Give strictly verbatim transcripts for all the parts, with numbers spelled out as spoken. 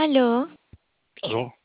Aló, Aló,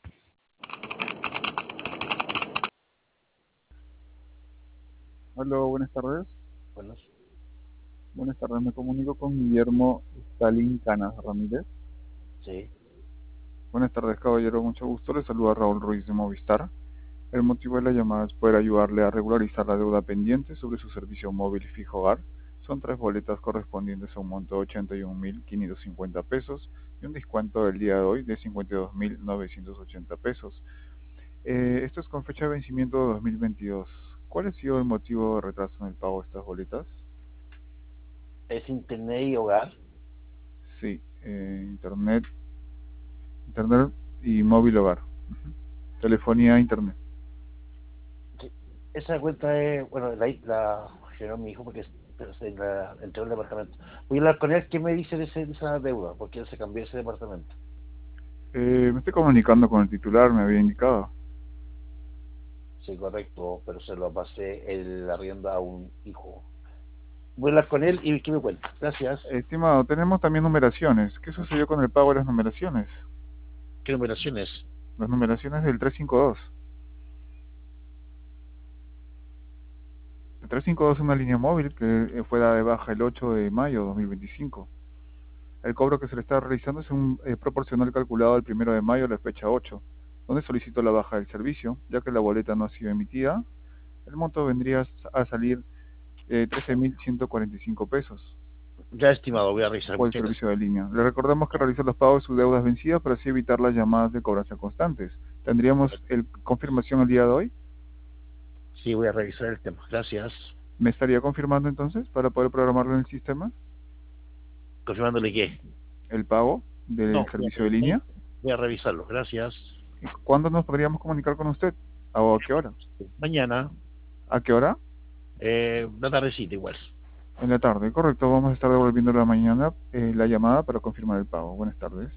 Hola, buenas tardes. buenas. Buenas tardes, me comunico con Guillermo Stalin Canas Ramírez. Sí, Buenas tardes, caballero, mucho gusto. Le saluda Raúl Ruiz de Movistar. El motivo de la llamada es poder ayudarle a regularizar la deuda pendiente sobre su servicio móvil fijo hogar. Son tres boletas correspondientes a un monto de ochenta y un mil quinientos cincuenta pesos y un descuento del día de hoy de cincuenta y dos mil novecientos ochenta pesos. Eh, esto es con fecha de vencimiento de dos mil veintidós. ¿Cuál ha sido el motivo de retraso en el pago de estas boletas? es internet y hogar. Sí, eh, internet, internet y móvil hogar. Ujú. Telefonía e internet. Sí. Esa cuenta es, bueno, la, la generó mi hijo porque es- pero se la entró en el departamento. Voy a hablar con él, ¿qué me dice de, ese- de esa deuda? Porque él se cambió ese departamento. Eh, me estoy comunicando con el titular, me había indicado. Sí, correcto, pero se lo pasé el arrienda a un hijo. Voy a hablar con él y ¿qué me cuenta? Gracias. Estimado, tenemos también numeraciones. ¿Qué sucedió con el pago de las numeraciones? ¿Qué numeraciones? Las numeraciones del trescientos cincuenta y dos. El trescientos cincuenta y dos es una línea móvil que eh, fue dada de baja el ocho de mayo de dos mil veinticinco. El cobro que se le está realizando es un eh, proporcional calculado el primero de mayo a la fecha ocho, donde solicitó la baja del servicio, ya que la boleta no ha sido emitida. El monto vendría a salir eh, trece mil ciento cuarenta y cinco pesos Ya, estimado, voy a revisar. por el Muchas gracias. servicio de línea. Le recordamos que realiza los pagos de sus deudas vencidas para así evitar las llamadas de cobranza constantes. ¿Tendríamos el, confirmación el día de hoy? Sí, voy a revisar el tema. Gracias. ¿Me estaría confirmando entonces para poder programarlo en el sistema? ¿Confirmándole qué? El pago del No, voy a, servicio de revisar- línea. voy a revisarlo. Gracias. ¿Cuándo nos podríamos comunicar con usted? ¿A qué hora? Mañana, ¿A qué hora? eh, una tardecita igual. En la tarde, correcto. Vamos a estar devolviendo la mañana eh, la llamada para confirmar el pago. Buenas tardes.